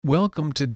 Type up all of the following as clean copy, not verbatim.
Welcome to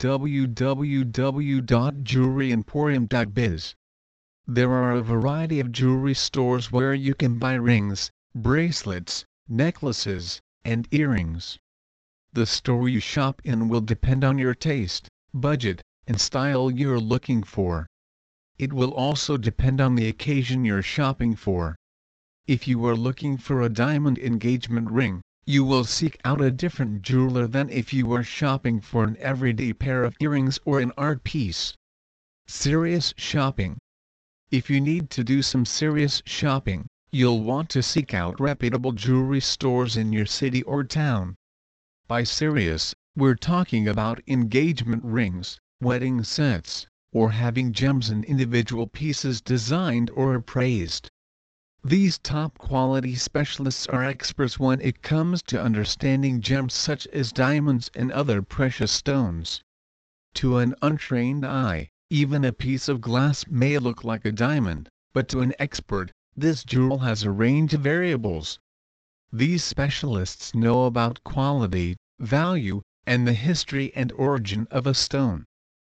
www.jewelryemporium.biz. There are a variety of jewelry stores where you can buy rings, bracelets, necklaces, and earrings. The store you shop in will depend on your taste, budget, and style you're looking for. It will also depend on the occasion you're shopping for. If you are looking for a diamond engagement ring, you will seek out a different jeweler than if you are shopping for an everyday pair of earrings or an art piece. Serious shopping. If you need to do some serious shopping, you'll want to seek out reputable jewelry stores in your city or town. By serious, we're talking about engagement rings, wedding sets, or having gems and individual pieces designed or appraised. These top-quality specialists are experts when it comes to understanding gems such as diamonds and other precious stones. To an untrained eye, even a piece of glass may look like a diamond, but to an expert, this jewel has a range of variables. These specialists know about quality, value, and the history and origin of a stone.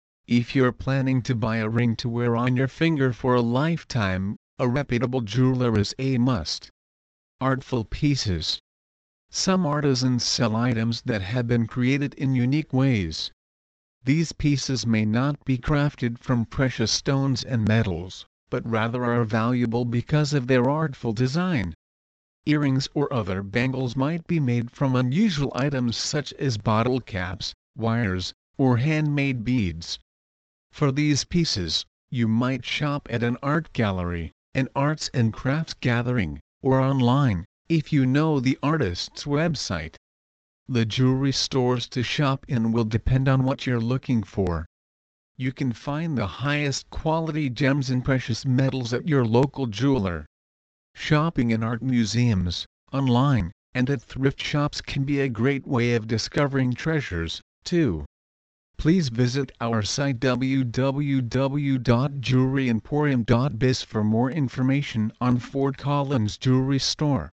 If you're planning to buy a ring to wear on your finger for a lifetime, a reputable jeweler is a must. Artful pieces. Some artisans sell items that have been created in unique ways. These pieces may not be crafted from precious stones and metals, but rather are valuable because of their artful design. Earrings or other bangles might be made from unusual items such as bottle caps, wires, or handmade beads. For these pieces, you might shop at an art gallery, an arts and crafts gathering, or online, if you know the artist's website. The jewelry stores to shop in will depend on what you're looking for. You can find the highest quality gems and precious metals at your local jeweler. Shopping in art museums, online, and at thrift shops can be a great way of discovering treasures, too. Please visit our site www.jewelryemporium.biz for more information on Fort Collins Jewelry Store.